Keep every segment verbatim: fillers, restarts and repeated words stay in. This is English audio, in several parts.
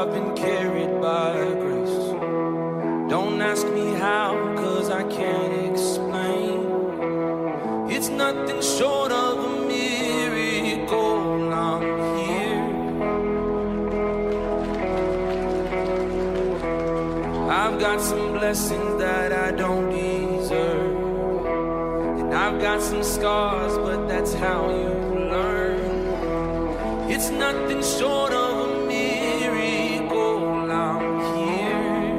I've been carried by grace. Don't ask me how, cause I can't explain. It's nothing short of a miracle. I'm here. I've got some blessings that I don't deserve, and I've got some scars, but that's how you learn. It's nothing short of a miracle. I'm here.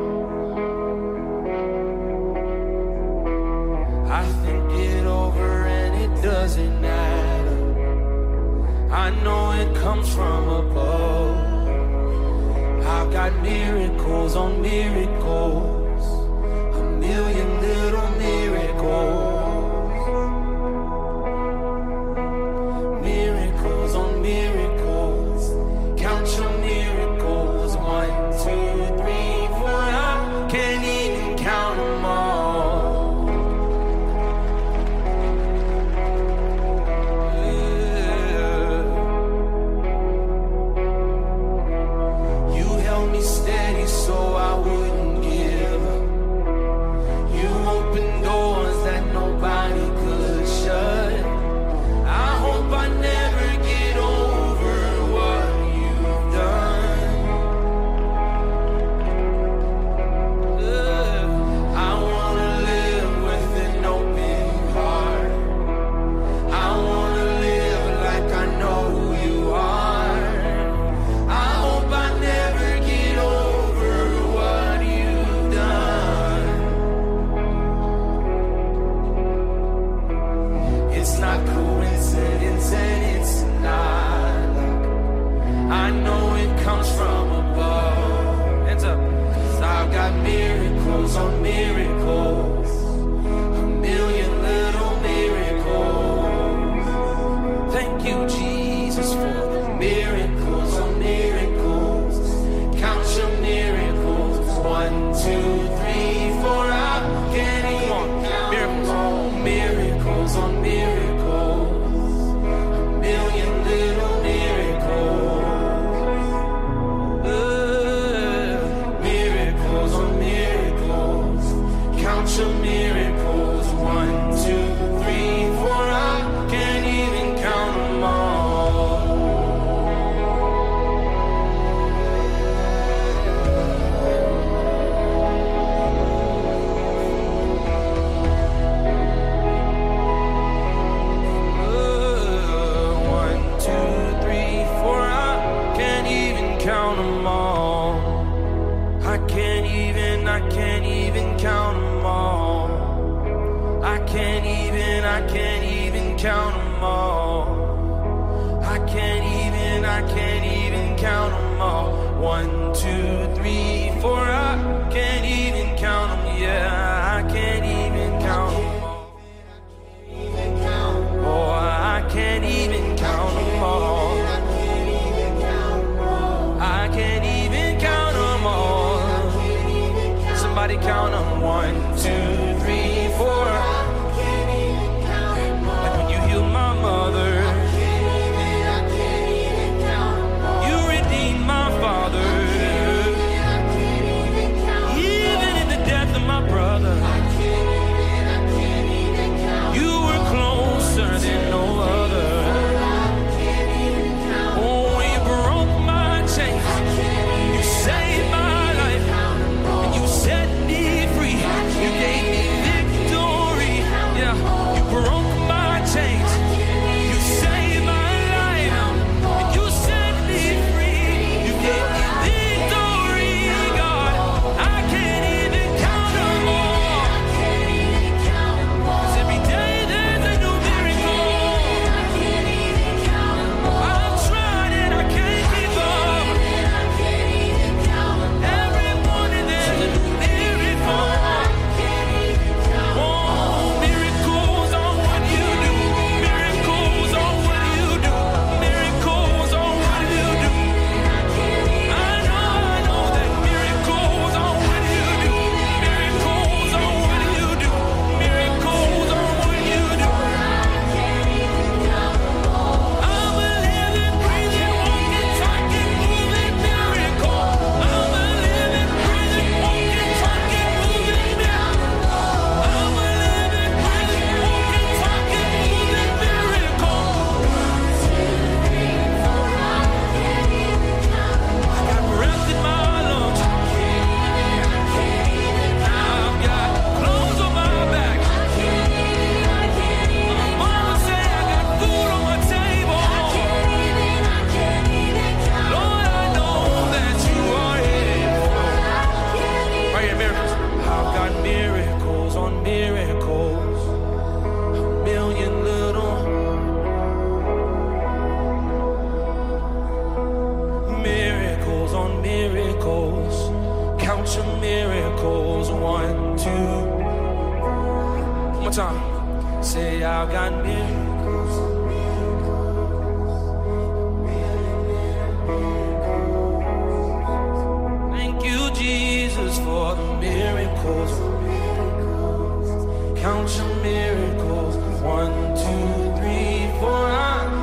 I think it over and it doesn't add up. I know it comes from above. I've got miracles on miracles, a million little miracles. Miracles on miracles, count your miracles. One, two, three, four, I can't even count them all. Yeah. You held me steady so I wouldn't give up. You opened doors that nobody could shut. I hope I never get over what you've done. Uh, I wanna live with an open heart. I wanna live like I know who you are. I hope I never get over what you've done. It's not coincidence and it's not luck. I know it comes from above. Hands up. 'Cause I've got miracles on miracles, a million little miracles. Thank you, Jesus, for the miracles on miracles. Count your miracles. One, two, three, four. I can't even count all miracles on miracles, a million little miracles. Uh, miracles on miracles. Count your miracles. One, two, three, four. I can't even count them all. Uh, one, two, three, four. I can't even count them all. I can't even, I can't even count them all. I can't even, I can't even count them all. I can't even, I can't even count them all. One, two, three, four. I can't even count them. Yeah, I can't even count them all. Oh, I can't even count them all. I can't even count them all. Somebody count them. One, two, three, four. Like when you healed my mother, you redeemed my father. Even in the death of my brother, you were closer than no other. Oh, you broke my chains, you saved my life, and you set me free. You gave me victory. your miracles. One, two. One more time. Say, I've got miracles. Thank you, Jesus, for the miracles. Count your miracles. One, two, three, four. I